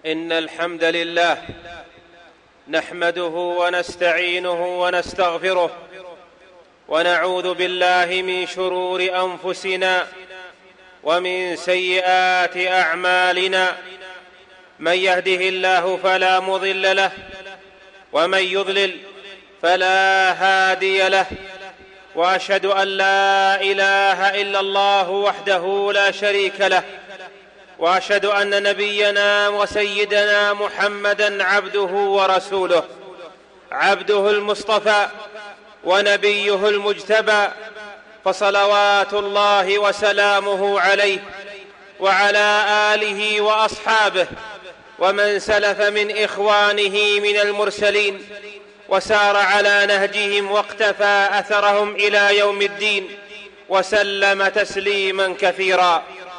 إن الحمد لله نحمده ونستعينه ونستغفره ونعوذ بالله من شرور أنفسنا ومن سيئات أعمالنا. من يهده الله فلا مضل له ومن يضلل فلا هادي له، وأشهد أن لا إله إلا الله وحده لا شريك له، وأشهد أن نبينا وسيدنا محمدًا عبده ورسوله، عبده المصطفى ونبيه المجتبى، فصلوات الله وسلامه عليه وعلى آله وأصحابه ومن سلف من إخوانه من المرسلين وسار على نهجهم واقتفى أثرهم إلى يوم الدين وسلم تسليما كثيرا.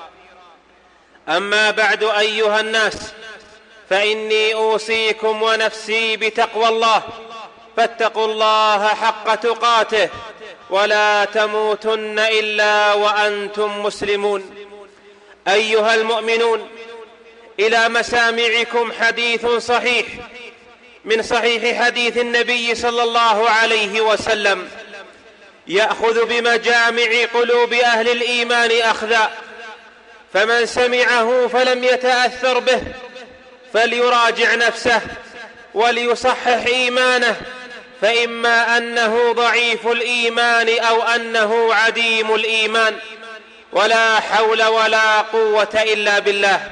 أما بعد أيها الناس، فإني أوصيكم ونفسي بتقوى الله، فاتقوا الله حق تقاته ولا تموتن إلا وأنتم مسلمون. أيها المؤمنون، إلى مسامعكم حديث صحيح من صحيح حديث النبي صلى الله عليه وسلم، يأخذ بمجامع قلوب أهل الإيمان أخذا، فمن سمعه فلم يتأثر به فليراجع نفسه وليصحح إيمانه، فإما أنه ضعيف الإيمان أو أنه عديم الإيمان، ولا حول ولا قوة إلا بالله.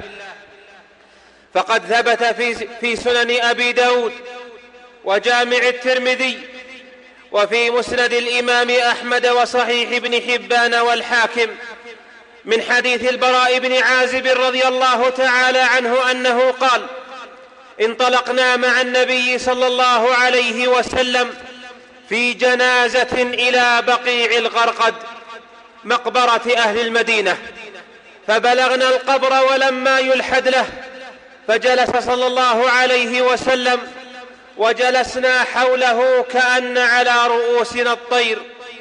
فقد ثبت في سنن أبي داود وجامع الترمذي وفي مسند الإمام أحمد وصحيح ابن حبان والحاكم من حديث البراء بن عازب رضي الله تعالى عنه أنه قال: انطلقنا مع النبي صلى الله عليه وسلم في جنازة إلى بقيع الغرقد مقبرة أهل المدينة، فبلغنا القبر ولما يلحد له، فجلس صلى الله عليه وسلم وجلسنا حوله كأن على رؤوسنا الطير،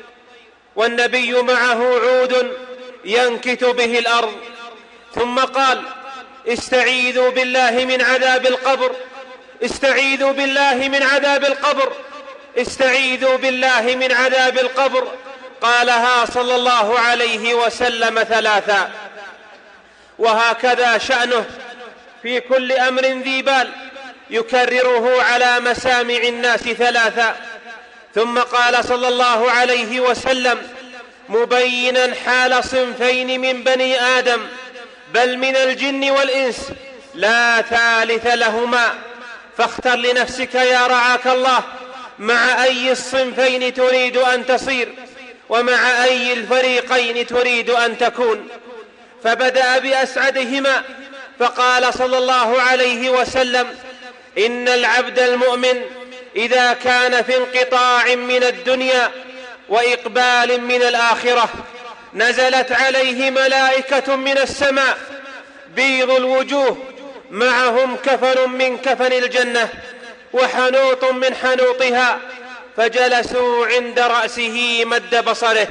والنبي معه عود ينكت به الأرض، ثم قال: استعيذوا بالله من عذاب القبر، استعيذوا بالله من عذاب القبر، استعيذوا بالله من عذاب القبر. قالها صلى الله عليه وسلم ثلاثا. وهكذا شأنه في كل أمر ذي بال يكرره على مسامع الناس ثلاثا. ثم قال صلى الله عليه وسلم مبينا حال صنفين من بني آدم بل من الجن والإنس لا ثالث لهما، فاختر لنفسك يا رعاك الله مع أي الصنفين تريد أن تصير ومع أي الفريقين تريد أن تكون. فبدأ بأسعدهما فقال صلى الله عليه وسلم: إن العبد المؤمن إذا كان في انقطاع من الدنيا وإقبال من الآخرة نزلت عليه ملائكة من السماء بيض الوجوه، معهم كفن من كفن الجنة وحنوط من حنوطها، فجلسوا عند رأسه مد بصره،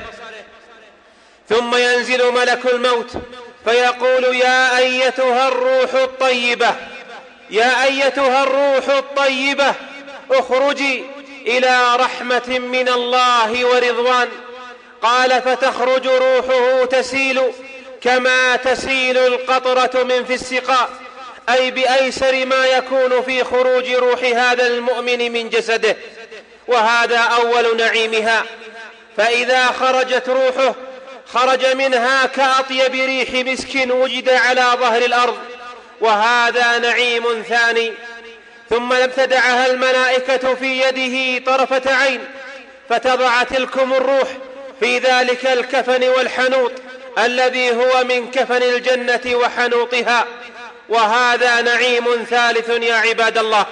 ثم ينزل ملك الموت فيقول: يا أيتها الروح الطيبة، يا أيتها الروح الطيبة، اخرجي إلى رحمة من الله ورضوان. قال: فتخرج روحه تسيل كما تسيل القطرة من في السقاء، أي بأيسر ما يكون في خروج روح هذا المؤمن من جسده، وهذا أول نعيمها. فإذا خرجت روحه خرج منها كأطيب ريح مسك وجد على ظهر الأرض، وهذا نعيم ثاني. ثم ابتدعها الملائكة في يده طرفة عين، فتضع تلكم الروح في ذلك الكفن والحنوط الذي هو من كفن الجنة وحنوطها، وهذا نعيم ثالث يا عباد الله.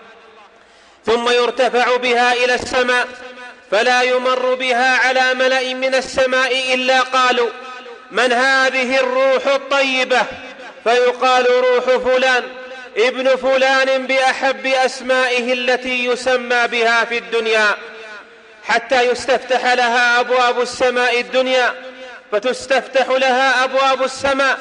ثم يرتفع بها إلى السماء، فلا يمر بها على ملأ من السماء إلا قالوا: من هذه الروح الطيبة؟ فيقال: روح فلان ابن فلان بأحب أسمائه التي يسمى بها في الدنيا، حتى يستفتح لها أبواب السماء الدنيا، فتستفتح لها أبواب السماء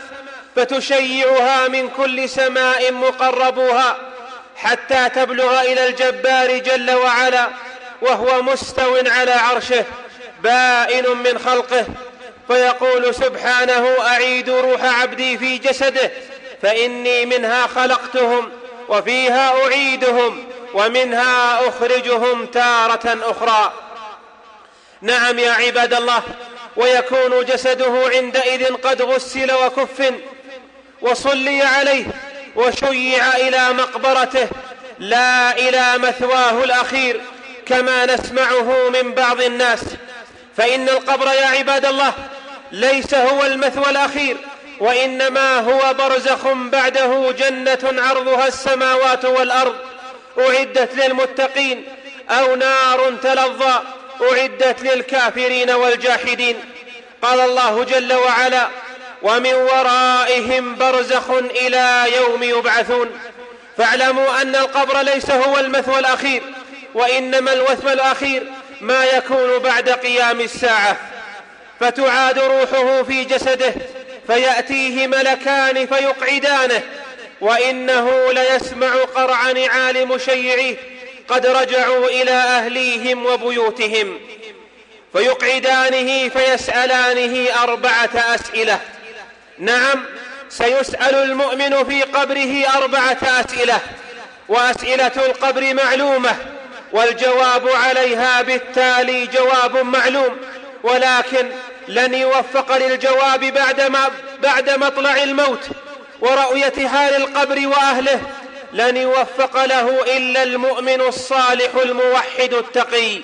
فتشيعها من كل سماء مقربوها حتى تبلغ إلى الجبار جل وعلا وهو مستو على عرشه بائن من خلقه، فيقول سبحانه: أعيدوا روح عبدي في جسده فإني منها خلقتهم وفيها أعيدهم ومنها أخرجهم تارة أخرى. نعم يا عباد الله، ويكون جسده عندئذ قد غسل وكفن وصلي عليه وشيع إلى مقبرته لا إلى مثواه الأخير كما نسمعه من بعض الناس، فإن القبر يا عباد الله ليس هو المثوى الأخير، وإنما هو برزخ بعده جنة عرضها السماوات والأرض أعدت للمتقين، أو نار تلظى أعدت للكافرين والجاحدين. قال الله جل وعلا: ومن ورائهم برزخ إلى يوم يبعثون. فاعلموا أن القبر ليس هو المثوى الأخير، وإنما المثوى الأخير ما يكون بعد قيام الساعة، فتعاد روحه في جسده فيأتيه ملكان فيقعدانه، وإنه ليسمع قرع نعال مشيعيه قد رجعوا إلى أهليهم وبيوتهم، فيقعدانه فيسألانه 4 أسئلة. نعم، سيسأل المؤمن في قبره 4 أسئلة، وأسئلة القبر معلومة والجواب عليها بالتالي جواب معلوم، ولكن لن يوفق للجواب بعد مطلع الموت ورؤية حال القبر وأهله، لن يوفق له إلا المؤمن الصالح الموحد التقي.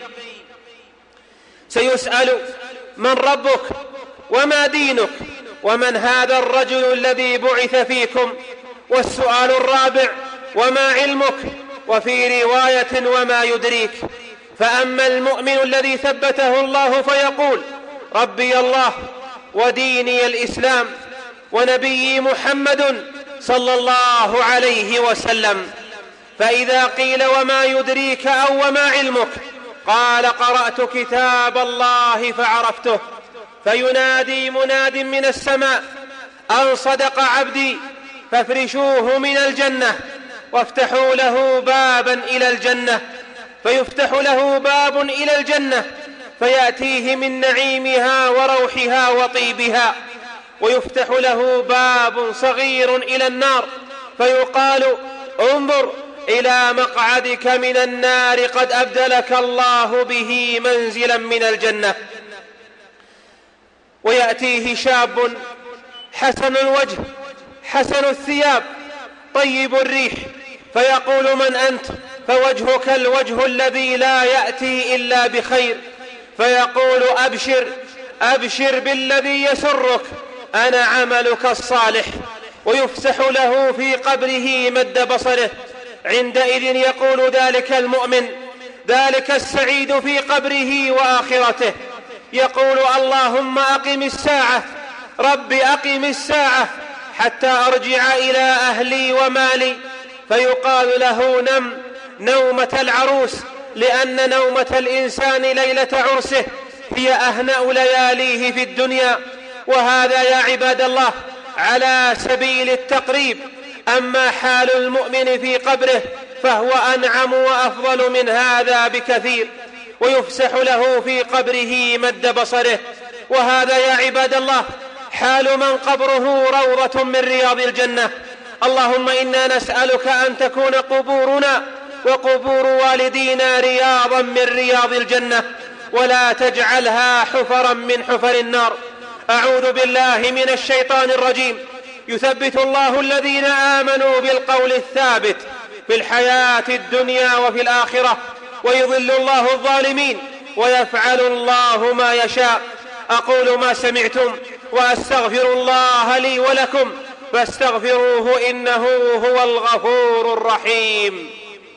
سيسأل: من ربك؟ وما دينك؟ ومن هذا الرجل الذي بعث فيكم؟ والسؤال الرابع: وما علمك؟ وفي رواية: وما يدريك؟ فأما المؤمن الذي ثبته الله فيقول: ربي الله وديني الإسلام ونبيي محمد صلى الله عليه وسلم. فإذا قيل: وما يدريك أو وما علمك؟ قال: قرأت كتاب الله فعرفته. فينادي مناد من السماء: أن صدق عبدي فافرشوه من الجنة وافتحوا له بابا إلى الجنة. فيفتح له باب إلى الجنة فيأتيه من نعيمها وروحها وطيبها، ويفتح له باب صغير إلى النار فيقال: انظر إلى مقعدك من النار قد أبدلك الله به منزلا من الجنة. ويأتيه شاب حسن الوجه حسن الثياب طيب الريح فيقول: من أنت؟ فوجهك الوجه الذي لا يأتي إلا بخير. فيقول: أبشر أبشر بالذي يسرك، أنا عملك الصالح. ويفسح له في قبره مد بصره. عندئذ يقول ذلك المؤمن ذلك السعيد في قبره وآخرته، يقول: اللهم أقم الساعة، رب أقم الساعة حتى أرجع إلى أهلي ومالي. فيقال له: نم نومة العروس، لأن نومة الإنسان ليلة عرسه هي أهنأ لياليه في الدنيا. وهذا يا عباد الله على سبيل التقريب. أما حال المؤمن في قبره فهو أنعم وأفضل من هذا بكثير. ويفسح له في قبره مد بصره. وهذا يا عباد الله حال من قبره روضة من رياض الجنة. اللهم إنا نسألك أن تكون قبورنا وقبور والدينا رياضا من رياض الجنة، ولا تجعلها حفرا من حفر النار. أعوذ بالله من الشيطان الرجيم. يثبت الله الذين آمنوا بالقول الثابت في الحياة الدنيا وفي الآخرة، ويضل الله الظالمين، ويفعل الله ما يشاء. أقول ما سمعتم وأستغفر الله لي ولكم فاستغفروه إنه هو الغفور الرحيم.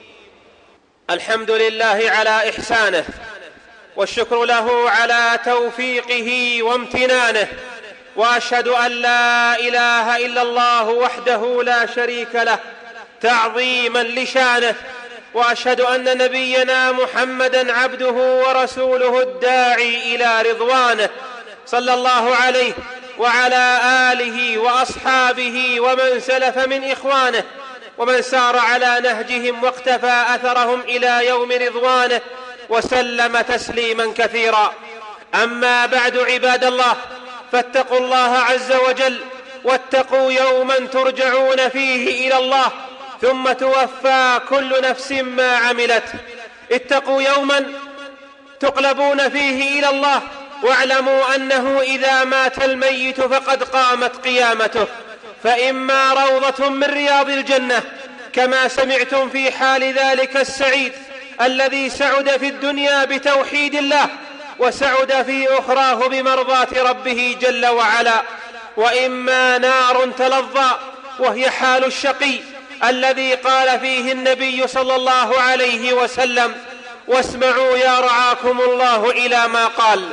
الحمد لله على إحسانه، والشكر له على توفيقه وامتنانه، وأشهد أن لا إله إلا الله وحده لا شريك له تعظيما لشانه، وأشهد أن نبينا محمدا عبده ورسوله الداعي إلى رضوانه، صلى الله عليه وعلى آله وأصحابه ومن سلف من إخوانه ومن سار على نهجهم واقتفى أثرهم إلى يوم رضوانه، وسلم تسليما كثيرا. أما بعد، عباد الله، فاتقوا الله عز وجل، واتقوا يوما ترجعون فيه إلى الله ثم توفى كل نفس ما عملت. اتقوا يوما تقلبون فيه إلى الله، واعلموا أنه إذا مات الميت فقد قامت قيامته، فإما روضة من رياض الجنة كما سمعتم في حال ذلك السعيد الذي سعد في الدنيا بتوحيد الله وسعد في أخراه بمرضاة ربه جل وعلا، وإما نار تلظى وهي حال الشقي الذي قال فيه النبي صلى الله عليه وسلم: واسمعوا يا رعاكم الله إلى ما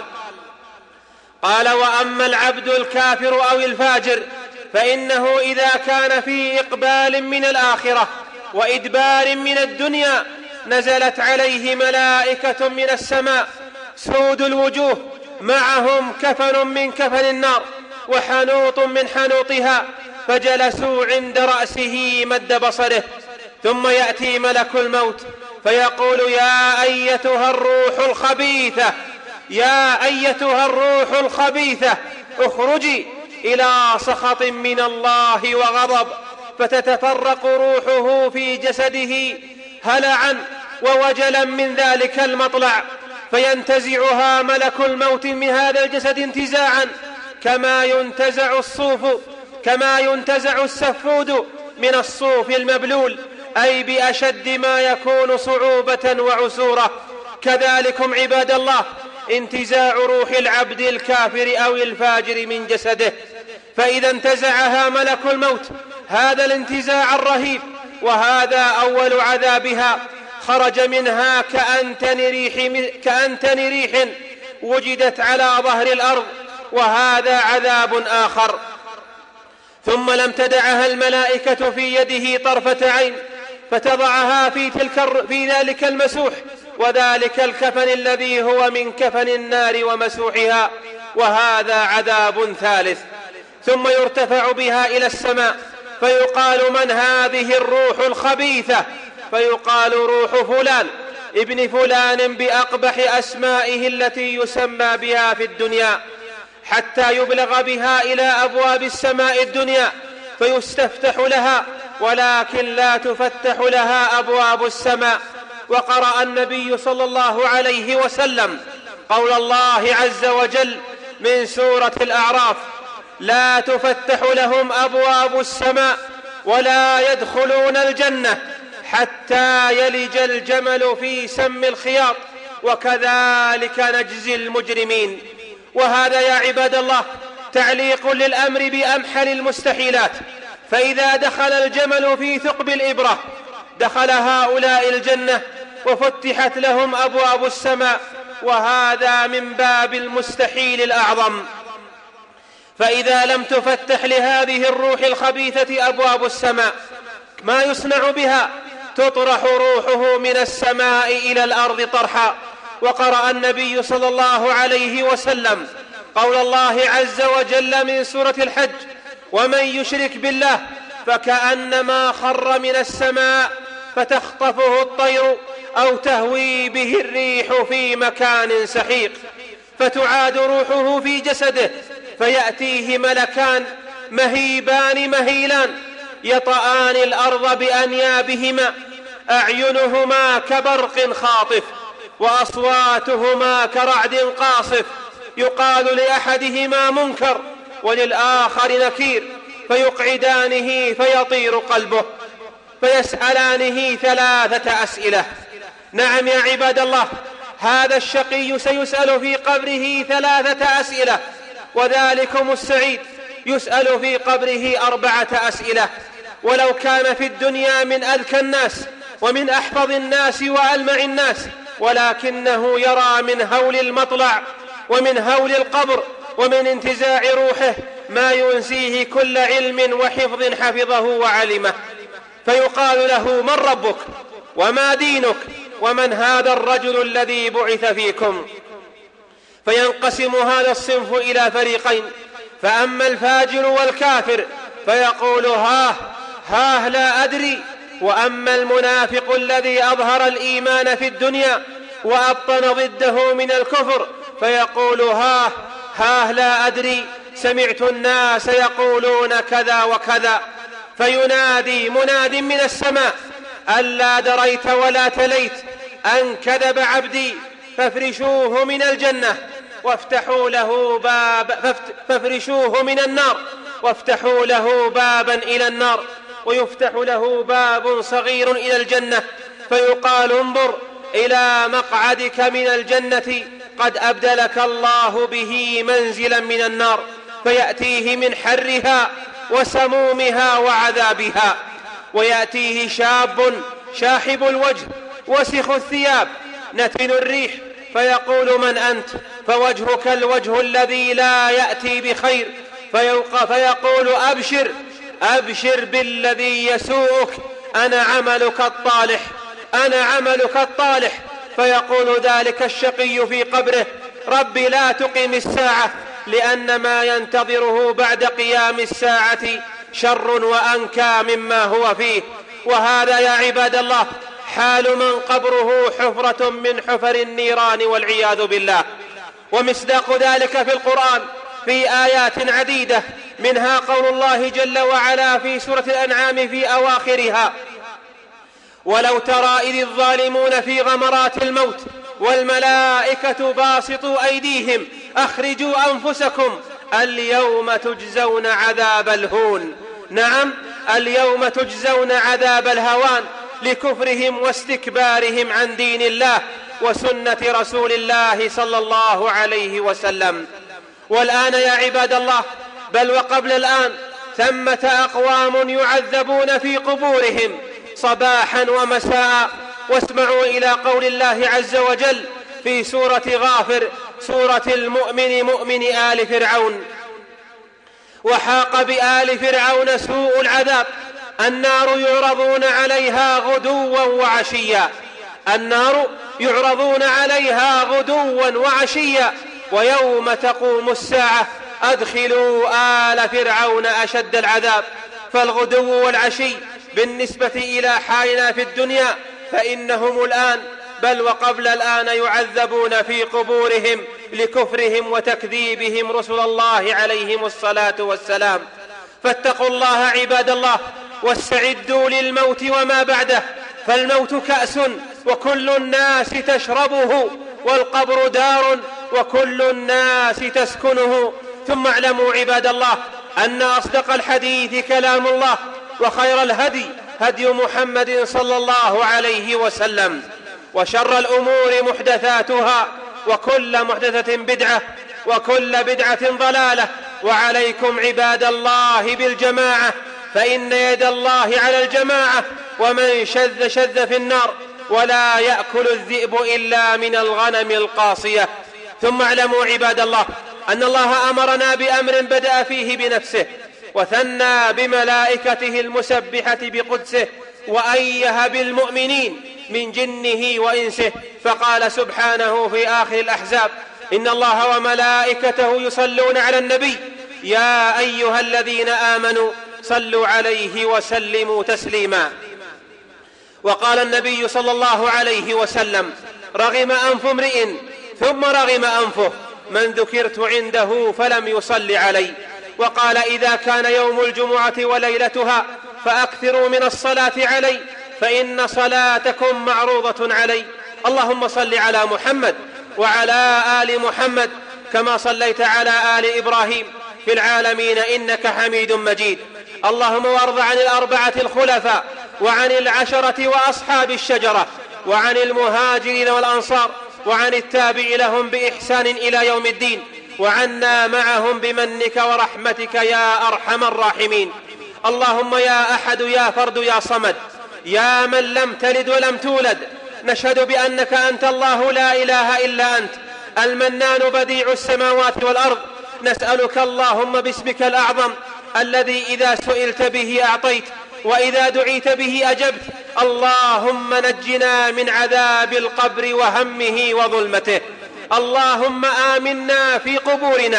قال: وأما العبد الكافر أو الفاجر فإنه إذا كان في إقبال من الآخرة وإدبار من الدنيا نزلت عليه ملائكة من السماء سود الوجوه، معهم كفن من كفن النار وحنوط من حنوطها، فجلسوا عند رأسه مد بصره، ثم يأتي ملك الموت فيقول: يا أيتها الروح الخبيثة اخرجي إلى سخط من الله وغضب، فتتفرق روحه في جسده هلعا ووجلا من ذلك المطلع، فينتزعها ملك الموت من هذا الجسد انتزاعا كما ينتزع السفود من الصوف المبلول، أي بأشد ما يكون صعوبة وعسورة. كذلكم عباد الله انتزاع روح العبد الكافر أو الفاجر من جسده، فإذا انتزعها ملك الموت هذا الانتزاع الرهيب، وهذا أول عذابها، خرج منها كأنتن ريح وجدت على ظهر الأرض، وهذا عذاب آخر. ثم لم تدعها الملائكة في يده طرفة عين، فتضعها في ذلك المسوح، وذلك الكفن الذي هو من كفن النار ومسوحها، وهذا عذاب ثالث. ثم يرتفع بها إلى السماء فيقال: من هذه الروح الخبيثة؟ فيقال: روح فلان ابن فلان بأقبح أسمائه التي يسمى بها في الدنيا، حتى يبلغ بها إلى أبواب السماء الدنيا فيستفتح لها، ولكن لا تفتح لها أبواب السماء. وقرأ النبي صلى الله عليه وسلم قول الله عز وجل من سورة الأعراف: لا تفتح لهم أبواب السماء ولا يدخلون الجنة حتى يلج الجمل في سم الخياط، وكذلك نجزي المجرمين. وهذا يا عباد الله تعليق للأمر بأمحل المستحيلات، فإذا دخل الجمل في ثقب الإبرة دخل هؤلاء الجنة وفتحت لهم أبواب السماء، وهذا من باب المستحيل الأعظم. فإذا لم تفتح لهذه الروح الخبيثة أبواب السماء ما يصنع بها؟ تطرح روحه من السماء إلى الأرض طرحا. وقرأ النبي صلى الله عليه وسلم قول الله عز وجل من سورة الحج: ومن يشرك بالله فكأنما خر من السماء فتخطفه الطير أو تهوي به الريح في مكان سحيق، فتعاد روحه في جسده فيأتيه ملكان مهيبان مهيلان يطآن الأرض بأنيابهما، أعينهما كبرق خاطف وأصواتهما كرعد قاصف، يقال لأحدهما منكر وللآخر نكير، فيقعدانه فيطير قلبه، فيسألانه 3 أسئلة. نعم يا عباد الله، هذا الشقي سيسأل في قبره 3 أسئلة، وذلكم السعيد يسأل في قبره 4 أسئلة. ولو كان في الدنيا من أذكى الناس ومن أحفظ الناس وألمع الناس، ولكنه يرى من هول المطلع ومن هول القبر ومن انتزاع روحه ما ينسيه كل علم وحفظ حفظه وعلمه، فيقال له: من ربك وما دينك ومن هذا الرجل الذي بعث فيكم؟ فينقسم هذا الصنف إلى فريقين: فأما الفاجر والكافر فيقول هاه لا أدري. وأما المنافق الذي أظهر الإيمان في الدنيا وأبطن ضده من الكفر فيقول هاه لا أدري، سمعت الناس يقولون كذا وكذا. فينادي مناد من السماء ألا دريت ولا تليت أن كذب عبدي، فافرشوه من الجنة وافتحوا له فافرشوه من النار وافتحوا له بابا إلى النار، ويفتح له باب صغير إلى الجنة، فيقال انظر إلى مقعدك من الجنة قد أبدلك الله به منزلا من النار، فيأتيه من حرها وسمومها وعذابها. ويأتيه شاب شاحب الوجه وسخ الثياب نتن الريح فيقول من أنت؟ فوجهك الوجه الذي لا يأتي بخير، فيقول أبشر بالذي يسوءك، أنا عملك الطالح. فيقول ذلك الشقي في قبره ربي لا تقم الساعة، لأن ما ينتظره بعد قيام الساعة شر وأنكى مما هو فيه. وهذا يا عباد الله حال من قبره حفرة من حفر النيران والعياذ بالله. ومصداق ذلك في القرآن في آيات عديدة، منها قول الله جل وعلا في سورة الأنعام في أواخرها ولو ترى إذ الظالمون في غمرات الموت والملائكة باسطوا أيديهم أخرجوا أنفسكم اليوم تجزون عذاب الهون. نعم، اليوم تجزون عذاب الهوان لكفرهم واستكبارهم عن دين الله وسنة رسول الله صلى الله عليه وسلم. والآن يا عباد الله، بل وقبل الآن، ثمة أقوام يعذبون في قبورهم صباحا ومساء. واسمعوا إلى قول الله عز وجل في سورة غافر، سورة مؤمن آل فرعون: وحاق بآل فرعون سوء العذاب، النار يعرضون عليها غدوا وعشيا. النار يعرضون عليها غدوا وعشيا ويوم تقوم الساعة أدخلوا آل فرعون أشد العذاب. فالغدو والعشي بالنسبة إلى حالنا في الدنيا فإنهم الآن بل وقبل الآن يعذبون في قبورهم لكفرهم وتكذيبهم رسل الله عليهم الصلاة والسلام. فاتقوا الله عباد الله واستعدوا للموت وما بعده، فالموت كأس وكل الناس تشربه، والقبر دار وكل الناس تسكنه. ثم اعلموا عباد الله أن أصدق الحديث كلام الله، وخير الهدي هدي محمد صلى الله عليه وسلم، وشر الأمور محدثاتها، وكل محدثة بدعة، وكل بدعة ضلالة. وعليكم عباد الله بالجماعة، فإن يد الله على الجماعة، ومن شذ في النار، ولا يأكل الذئب إلا من الغنم القاصية. ثم اعلموا عباد الله أن الله أمرنا بأمر بدأ فيه بنفسه، وثنى بملائكته المسبحة بقدسه، وأيه بالمؤمنين من جنه وإنسه، فقال سبحانه في آخر الأحزاب: إن الله وملائكته يصلون على النبي يا أيها الذين آمنوا صلوا عليه وسلموا تسليما. وقال النبي صلى الله عليه وسلم: رغم أنف امرئ ثم رغم أنفه من ذكرت عنده فلم يصل علي. وقال: إذا كان يوم الجمعة وليلتها فأكثروا من الصلاة علي، فإن صلاتكم معروضة علي. اللهم صل على محمد وعلى آل محمد كما صليت على آل إبراهيم في العالمين إنك حميد مجيد. اللهم وارض عن الأربعة الخلفاء وعن العشرة وأصحاب الشجرة وعن المهاجرين والأنصار وعن التابع لهم بإحسان إلى يوم الدين، وعنا معهم بمنك ورحمتك يا أرحم الراحمين. اللهم يا أحد يا فرد يا صمد، يا من لم تلد ولم تولد، نشهد بأنك أنت الله لا إله إلا أنت المنان بديع السماوات والأرض. نسألك اللهم باسمك الأعظم الذي إذا سئلت به أعطيت وإذا دعيت به أجبت، اللهم نجنا من عذاب القبر وهمه وظلمته. اللهم آمنا في قبورنا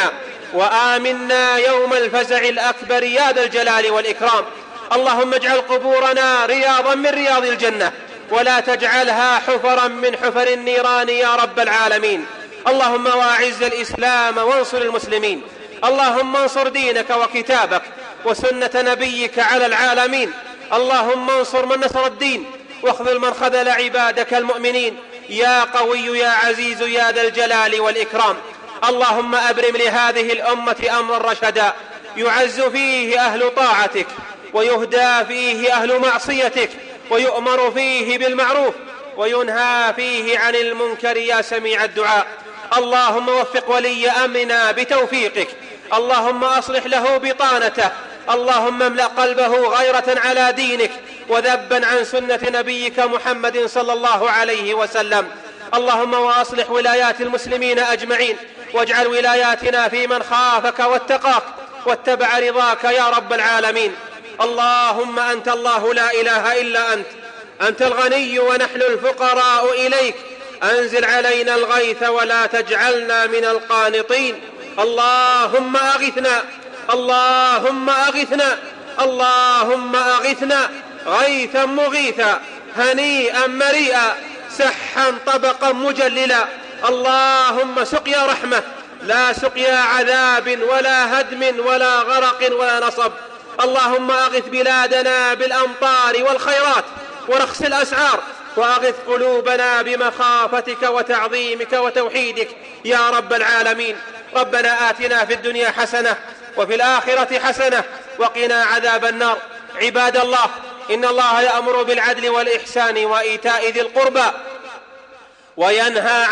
وآمنا يوم الفزع الأكبر يا ذا الجلال والإكرام. اللهم اجعل قبورنا رياضا من رياض الجنة، ولا تجعلها حفرا من حفر النيران يا رب العالمين. اللهم واعز الإسلام وانصر المسلمين. اللهم انصر دينك وكتابك وسنة نبيك على العالمين. اللهم انصر من نصر الدين، واخذل من خذل عبادك المؤمنين يا قوي يا عزيز يا ذا الجلال والإكرام. اللهم أبرم لهذه الأمة أمرا رشدا يعز فيه أهل طاعتك، ويهدى فيه أهل معصيتك، ويؤمر فيه بالمعروف، وينهى فيه عن المنكر يا سميع الدعاء. اللهم وفق ولي أمرنا بتوفيقك. اللهم أصلح له بطانته. اللهم املأ قلبه غيرة على دينك وذبا عن سنة نبيك محمد صلى الله عليه وسلم. اللهم وأصلح ولايات المسلمين أجمعين، واجعل ولاياتنا في من خافك واتقاك واتبع رضاك يا رب العالمين. اللهم أنت الله لا إله إلا أنت الغني ونحن الفقراء إليك. أنزل علينا الغيث ولا تجعلنا من القانطين. اللهم أغثنا، اللهم أغثنا، اللهم أغثنا غيثا مغيثا هنيئا مريئا سحا طبقا مجللا. اللهم سقيا رحمة لا سقيا عذاب ولا هدم ولا غرق ولا نصب. اللهم أغث بلادنا بالأمطار والخيرات ورخص الأسعار، وأغث قلوبنا بمخافتك وتعظيمك وتوحيدك يا رب العالمين. ربنا آتنا في الدنيا حسنة وفي الآخرة حسنة وقنا عذاب النار. عباد الله، إن الله يأمر بالعدل والإحسان وإيتاء ذي القربى وينهى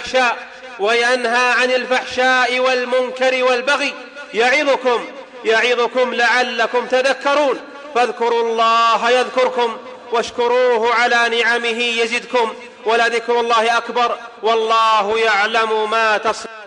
عن الفحشاء والمنكر والبغي يعظكم لعلكم تذكرون. فاذكروا الله يذكركم واشكروه على نعمه يزدكم، ولذكر الله أكبر والله يعلم ما تصنعون.